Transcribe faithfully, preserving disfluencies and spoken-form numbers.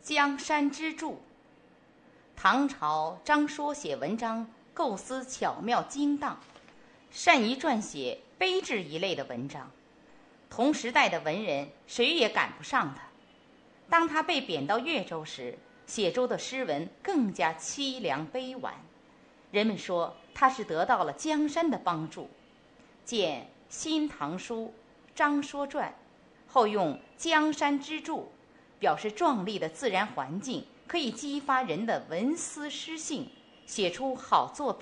江山之柱。唐朝张说写文章构思巧妙精当，善于撰写悲志一类的文章，同时代的文人谁也赶不上他。当他被贬到越州时，写出的诗文更加凄凉悲婉。人们说他是得到了江山的帮助。见《新唐书·张说传》，后用江山之柱表示壮丽的自然环境可以激发人的文思诗性，写出好作品。